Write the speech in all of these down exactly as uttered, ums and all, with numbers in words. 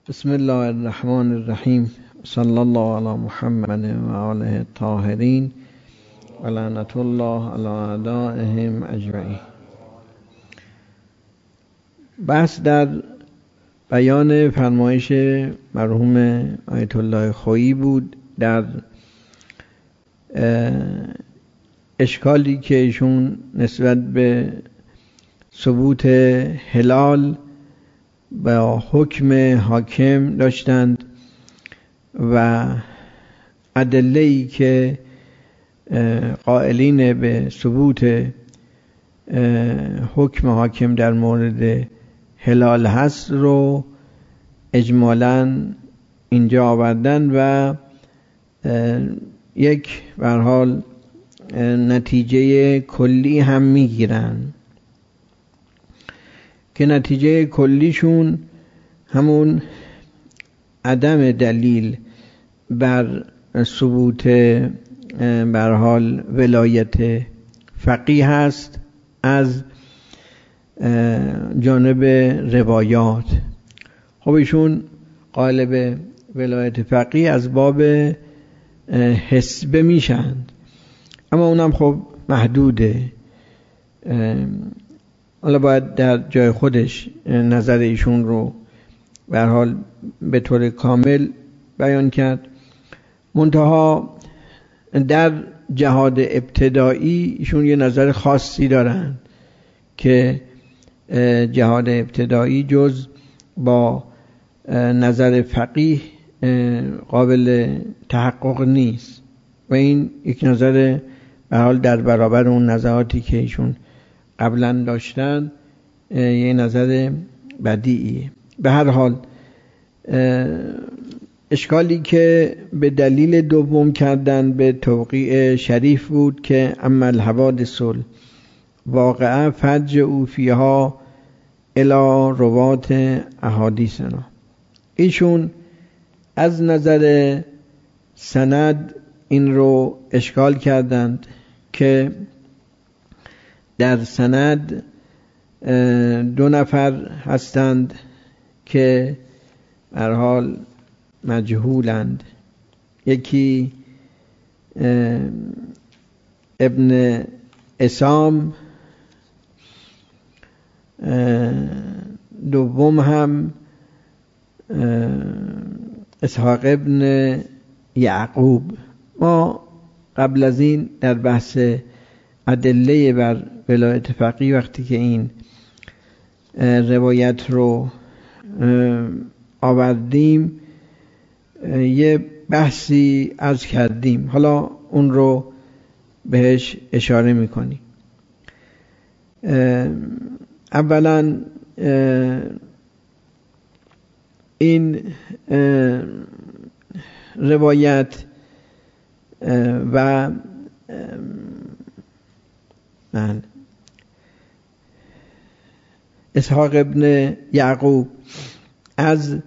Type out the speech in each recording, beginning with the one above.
بسم الله الرحمن الرحیم. صلی الله علی محمد و آله الطاهرین و لعنت الله علی اعدائهم اجمعین. بحث در بیان فرمایش مرحوم آیت الله خویی بود در اشکالی که ایشون نسبت به ثبوت هلال با حکم حاکم داشتند و ادله‌ای که قائلین به ثبوت حکم حاکم در مورد هلال هست رو اجمالاً اینجا آوردن و یک به هر حال نتیجه کلی هم میگیرن که نتیجه کلیشون همون عدم دلیل بر ثبوت به هر حال ولایت فقیه هست از جانب روایات. خب ایشون قائل به ولایت فقیه از باب حسبه میشند، اما اونم خب محدوده. حالا باید در جای خودش نظر ایشون رو به هر حال به طور کامل بیان کرد. منتها در جهاد ابتدایی ایشون یه نظر خاصی دارن که جهاد ابتدایی جز با نظر فقیه قابل تحقق نیست و این یک نظر به هر حال در برابر اون نظراتی که ایشون قبلا داشتن یه نظر بدیعیه. به هر حال اشکالی که به دلیل دوم کردن به توقیع شریف بود که اما الحوادث واقعا فرج او فیها الی روات احادیثنا. ایشون از نظر سند این رو اشکال کردند که در سند دو نفر هستند که به هر حال مجهولند. یکی ابن اسام، دوم هم اسحاق ابن یعقوب. ما قبل از این در بحث ادله بر ولایت فقیه وقتی که این روایت رو آوردیم یه بحثی عرض کردیم، حالا اون رو بهش اشاره میکنیم. اولا این روایت و من اسحاق ابن یعقوب از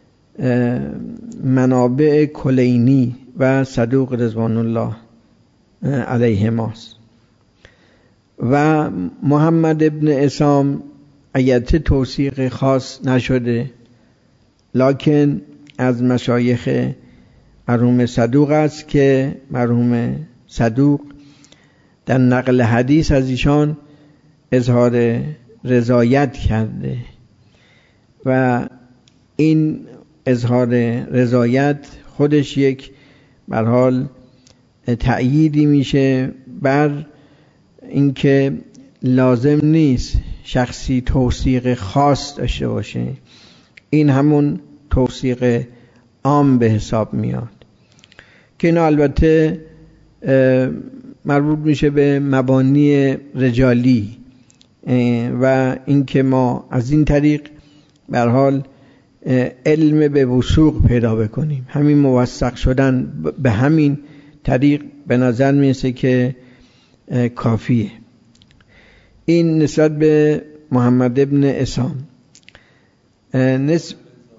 منابع کلینی و صدوق رضوان الله علیهماست و محمد ابن اسام ایت توثیق خاص نشده، لکن از مشایخ مرحوم صدوق است که مرحوم صدوق در نقل حدیث از ایشان اظهار رضایت کرده و این اظهار رضایت خودش یک به هر حال تأییدی میشه بر اینکه لازم نیست شخصی توثیق خاص داشته باشه، این همون توثیق عام به حساب میاد که این البته مربوط میشه به مبانی رجالی و اینکه ما از این طریق به هر حال علم به وثوق پیدا بکنیم. همین موثق شدن به همین طریق به نظر میرسه که کافیه. این نسبت به محمد ابن اسام نسب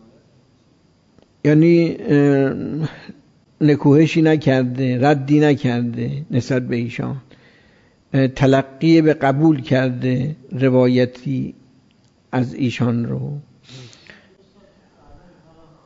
یعنی نکوهشی نکرده، ردی نکرده نسبت به ایشان، تلقی به قبول کرده روایتی از ایشان رو.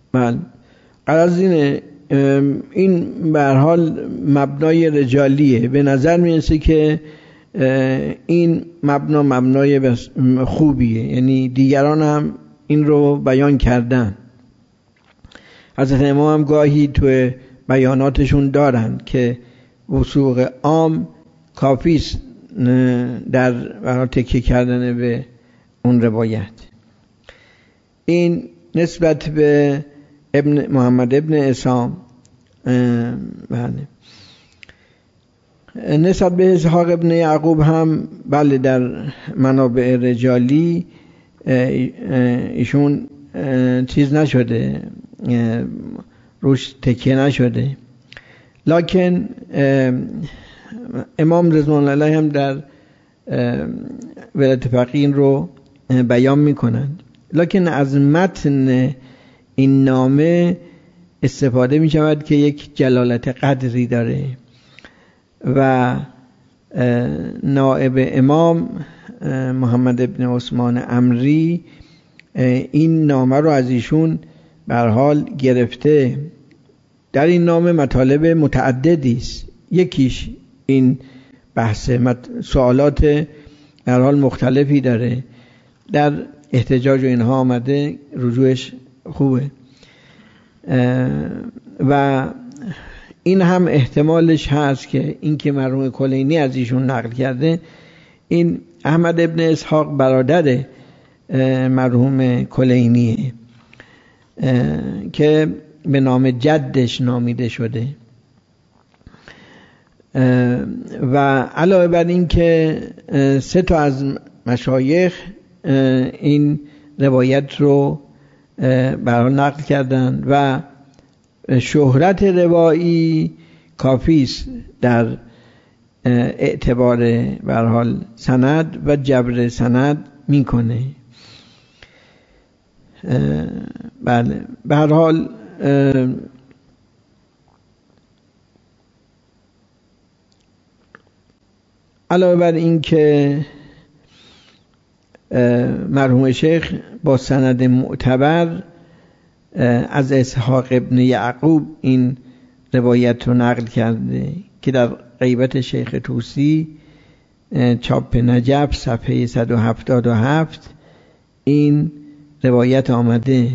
من قرض اینه، این به هر حال مبنای رجالیه. به نظر میرسه که این مبنا مبنای خوبیه، یعنی دیگران هم این رو بیان کردن. حضرت امام هم گاهی تو بیاناتشون دارن که وثوق عام کافیست در برای تکیه کردن به اون روایت. این نسبت به ابن محمد ابن عصام. بله، نسبت به اسحاق ابن یعقوب هم بله در منابع رجالی ایشون چیز نشده، روش تکیه نشده، لکن امام رضوان الله علیه هم در ولایت فقیه این رو بیان میکنند. لکن از متن این نامه استفاده می شود که یک جلالت قدری داره و نائب امام محمد ابن عثمان عمری این نامه رو از ایشون به هر حال گرفته. در این نامه مطالب متعددی است، یکیش این بحث سوالات به هر حال مختلفی داره، در احتجاج و اینها آمده، رجوعش خوبه و این هم احتمالش هست که این که مرحوم کلینی از ایشون نقل کرده، این احمد ابن اسحاق برادر مرحوم کلینیه که به نام جدش نامیده شده و علاوه بر این که سه تا از مشایخ این روایت رو برای نقل کردن و شهرت روایی کافی است در اعتبار به هر حال سند و جبر سند میکنه. بله، به هر حال علاوه بر این که مرحوم شیخ با سند معتبر از اسحاق ابن یعقوب این روایت رو نقل کرده که در غیبت شیخ طوسی چاپ نجف صفحه صد و هفتاد و هفت این روایت آمده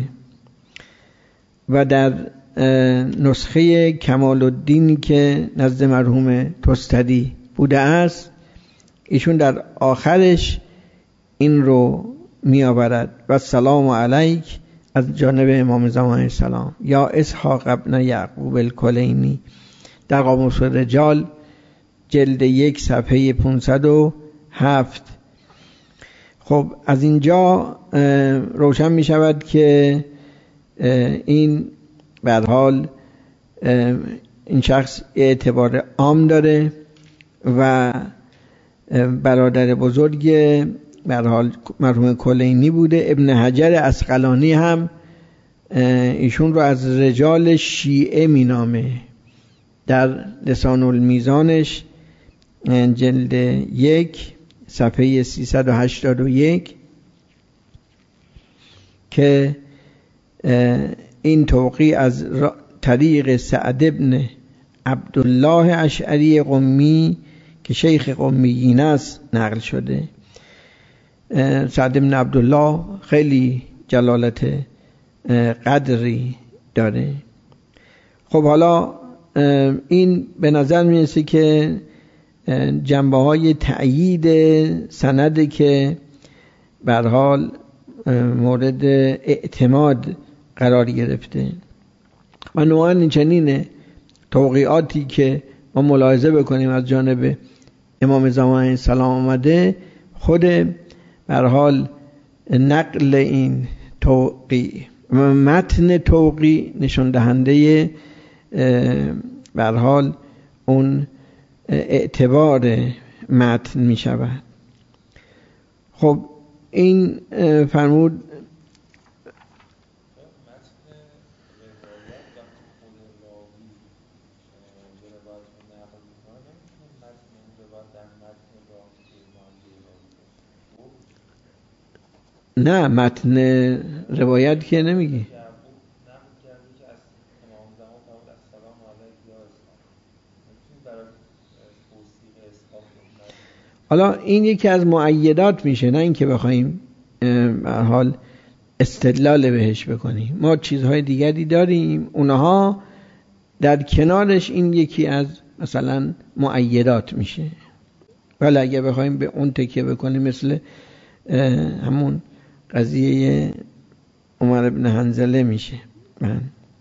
و در نسخه کمال الدین که نزد مرحوم توستری بوده است ایشون در آخرش این رو می آورد و سلام علیک از جانب امام زمان السلام یا اسحاق ابن یعقوب الکلینی در قاموس رجال جلد یک صفحه پانصد و هفت. خب از اینجا روشن می شود که این به هر حال این شخص اعتبار عام داره و برادر بزرگ به هر حال مرحوم کلینی بوده. ابن حجر عسقلانی هم ایشون رو از رجال شیعه می نامه در لسان المیزانش جلد یک صفحه سیصد و هشتاد و یک که این توقیع از طریق سعد ابن عبدالله اشعری قمی که شیخ قمیین است نقل شده. سعد ابن عبدالله خیلی جلالت قدری داره. خب حالا این به نظر میرسه که جنبه های تأیید سند که به هر حال مورد اعتماد قرار گرفته و نوعاً چنینه توقیعاتی که ما ملاحظه بکنیم از جانب امام زمان السلام آمده، خود به هر حال نقل این توقیع و متن توقیع نشان دهنده به هر حال اون اعتبار متن می شود. خب این فرمود نه متن روایت که نمیگی. حالا این یکی از مؤیدات میشه، نه اینکه بخوایم به هر حال استدلال بهش بکنیم. ما چیزهای دیگری داریم، اونها در کنارش این یکی از مثلا مؤیدات میشه. ولی اگه بخوایم به اون تکیه بکنیم مثل همون قضیه عمر بن حنظله میشه. من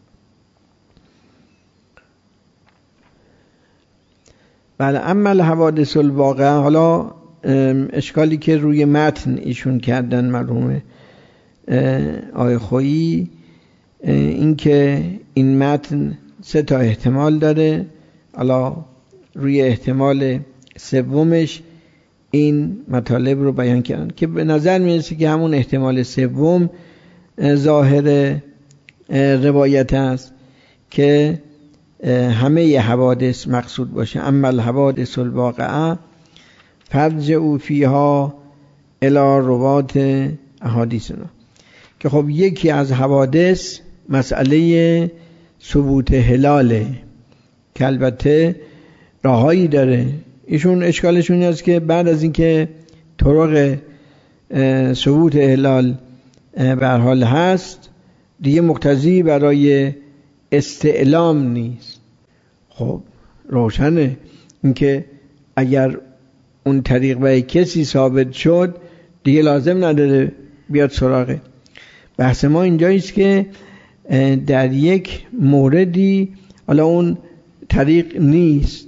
بله. اما الحوادث الواقعه، حالا اشکالی که روی متن ایشون کردن مرحوم آقای خویی، این که این متن سه تا احتمال داره. حالا روی احتمال سومش این مطالب رو بیان کردن که به نظر میرسه که همون احتمال سوم ظاهر روایت است که همه حوادث مقصود باشه. اما الحوادث الواقعه فرجعوا فیها الی روات احادیثنا، که خب یکی از حوادث مسئله ثبوت هلاله که البته راهایی داره. ایشون اشکالشون این است که بعد از اینکه طرق ثبوت هلال به هر حال هست، دیگه مقتضی برای استعلام نیست. خب روشنه اینکه اگر اون طریق به کسی ثابت شد دیگه لازم نداره بیاد سراغه. بحث ما اینجاییست که در یک موردی حالا اون طریق نیست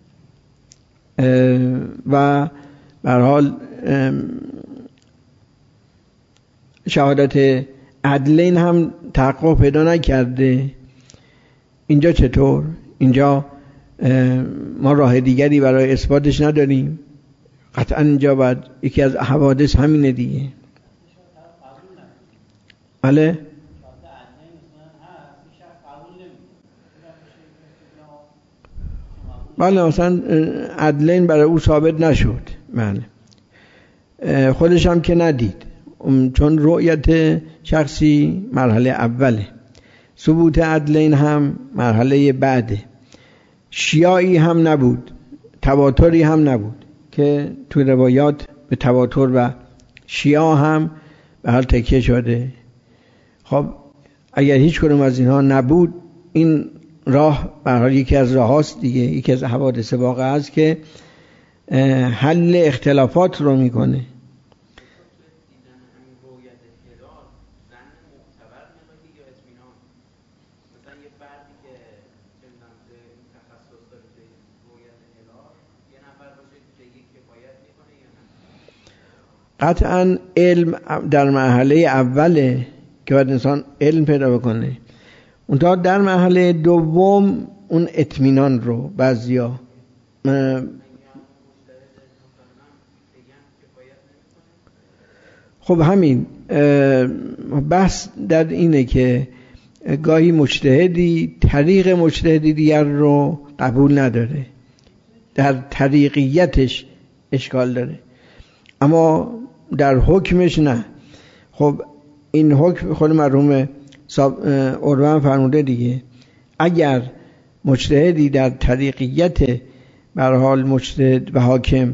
و به هر حال شهادت عدلین هم تحقق پیدا نکرده. اینجا چطور؟ اینجا ما راه دیگری برای اثباتش نداریم. قطعا اینجا باید یکی از حوادث همینه دیگه. بله بله مثلا عدلین برای او ثابت نشد. بله خودش هم که ندید، چون رؤیت شخصی مرحله اوله، ثبوت عدلین هم مرحله بعده. شیاعی هم نبود، تواتری هم نبود که تو روایات به تواتر و شیاع هم به حال تکیه شده. خب اگر هیچ کدوم از اینها نبود، این راه به هر حال یکی از راهاست دیگه، یکی از حوادث واقعه است که حل اختلافات رو میکنه. قطعا علم در مرحله اوله که باید انسان علم پیدا بکنه. اونتا در مرحله دوم اون اطمینان رو بعضیا خب همین بحث در اینه که گاهی مجتهدی طریق مجتهدی دیگر رو قبول نداره، در طریقیتش اشکال داره اما در حکمش نه. خب این حکم خود مرحوم عروه فرموده دیگه، اگر مجتهدی در طریقیت به هر حال مجتهد و حاکم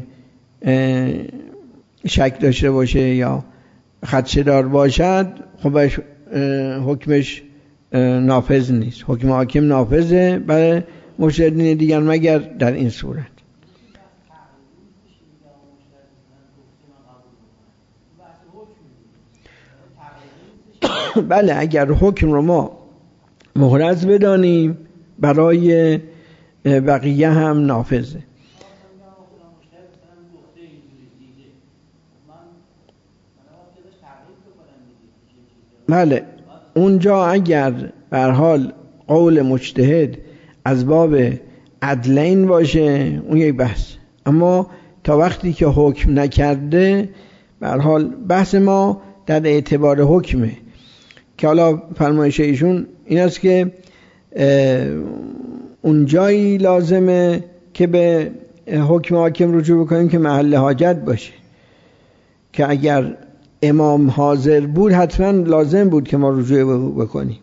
شک داشته باشه یا خدشه دار باشد، خب حکمش نافذ نیست. حکم حاکم نافذه برای مجتهدین دیگر مگر در این صورت. بله اگر حکم رو ما محرز بدانیم برای بقیه هم نافذه. بله اونجا اگر به هر حال قول مجتهد از باب عدلین باشه اون یک بحث، اما تا وقتی که حکم نکرده به هر حال بحث ما در اعتبار حکمه که حالا فرمایش ایشون این است که اونجایی لازمه که به حکم حاکم رجوع بکنیم که محل حاجت باشه، که اگر امام حاضر بود حتما لازم بود که ما رجوع بکنیم.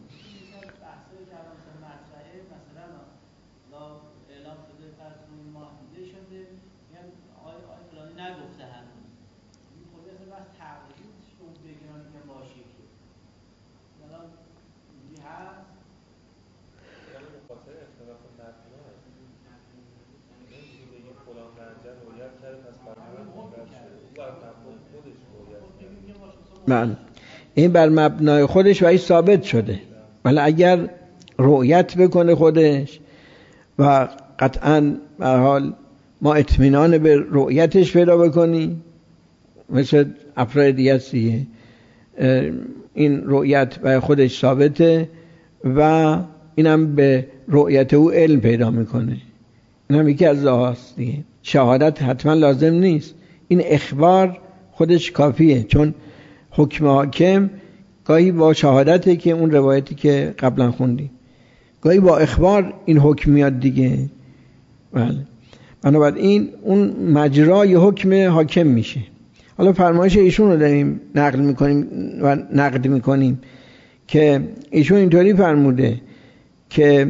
بله این بر مبنای خودش ولی ثابت شده، ولی اگر رؤیت بکنه خودش و قطعاً به هر حال ما اطمینان به رؤیتش پیدا بکنیم، مثل افراد دیگه است دیگه، این رؤیت برای خودش ثابته و اینم به رؤیت او علم پیدا میکنه، اینم یکی از راهاست دیگه. شهادت حتما لازم نیست، این اخبار خودش کافیه، چون حکم حاکم گاهی با شهادته که اون روایتی که قبلا خوندیم، گاهی با اخبار این حکم میاد دیگه. بله بنابراین اون مجرای حکم حاکم میشه. حالا فرمایش ایشون رو داریم نقل میکنیم و نقد میکنیم که ایشون اینطوری فرموده که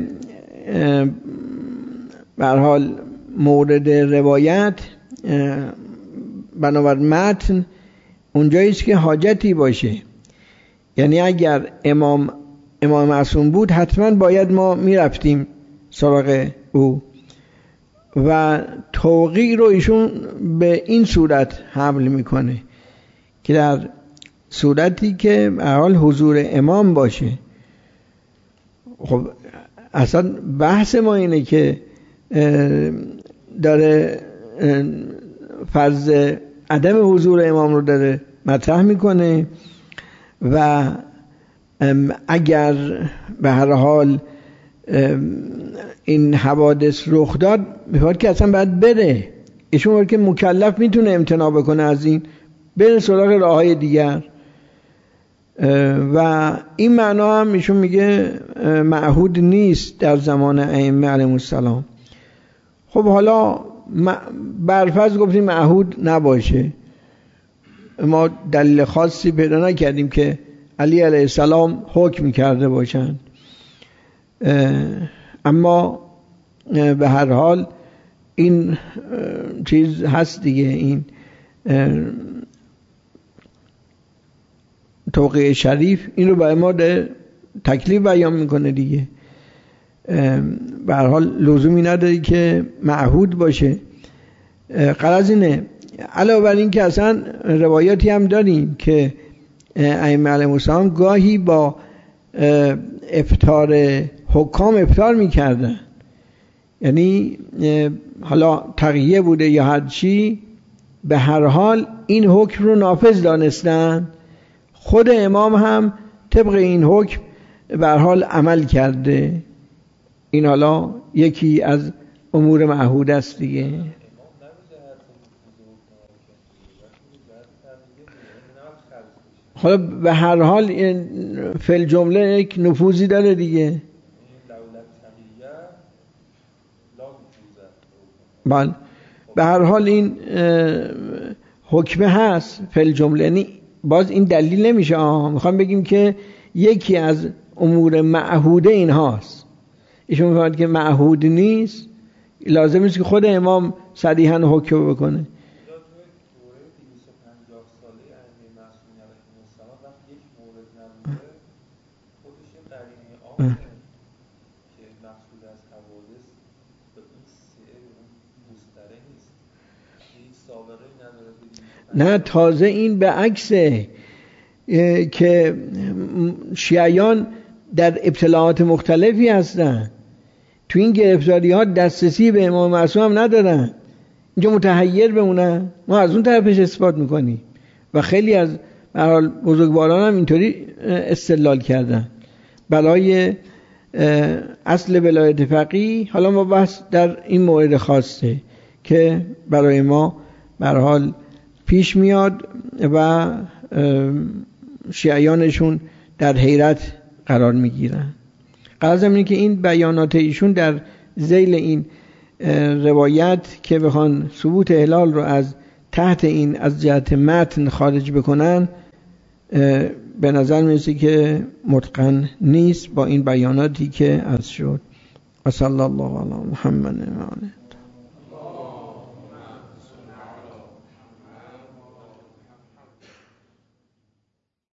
به هر حال مورد روایت بنابر متن اونجایی است که حاجتی باشه، یعنی اگر امام امام معصوم بود حتما باید ما میرفتیم سراغ او، و توقیع رو ایشون به این صورت حمل میکنه که در صورتی که به هر حال حضور امام باشه. خب اصلا بحث ما اینه که داره فرض عدم حضور امام رو داره مطرح میکنه و اگر به هر حال این حوادث رخ داد میفهمد که اصلا باید بره، ایشون باید که مکلف میتونه امتناع بکنه از این، بره سراغ راههای دیگر. و این معنا هم ایشون میگه معهود نیست در زمان ائمه علیهم السلام. خب حالا برفرض گفتیم معهود نباشه، ما دلیل خاصی پیدا نکردیم که علی علیه السلام حکم کرده باشند، اما به هر حال این چیز هست دیگه، این توقیع شریف این رو برای ما تکلیف بیان میکنه دیگه. به هر حال لزومی نداره که معهود باشه. غرض اینه علاوه بر این که اصلا روایاتی هم داریم که ائمه علیهم السلام گاهی با افطار حکام افطار میکردن، یعنی حالا تقیه بوده یا هر چی، به هر حال این حکم رو نافذ دانستن، خود امام هم طبق این حکم به هر حال عمل کرده. این حالا یکی از امور معهود است دیگه. حالا به هر حال فی الجمله یک نفوذی داره دیگه. بله به هر حال این حکمه هست فی الجمله، یعنی باز این دلیل نمیشه. آه میخوام بگیم که یکی از امور معهوده این هاست. ایشون میفهمد که معهود نیست، لازم نیست که خود امام صریحاً حکم بکنه. نه تازه این به عکسه که شیعیان در ابتلاعات مختلفی هستن، تو این گرفتاری ها دسترسی به امام معصوم هم ندارن، اینجا متحیر بمونن. ما از اون طرفش اثبات میکنیم و خیلی از به هر حال بزرگواران هم اینطوری استدلال کردن برای اصل ولایت فقیه. حالا ما بحث در این مورد خاصه که برای ما به هر حال پیش میاد و شیعیانشون در حیرت قرار میگیرن. غرضم اینه که این بیانات ایشون در ذیل این روایت که بخوان ثبوت هلال رو از تحت این از جهت متن خارج بکنن، به نظر میرسه که متقن نیست با این بیاناتی که از شد. و صلی الله علی محمد و آله.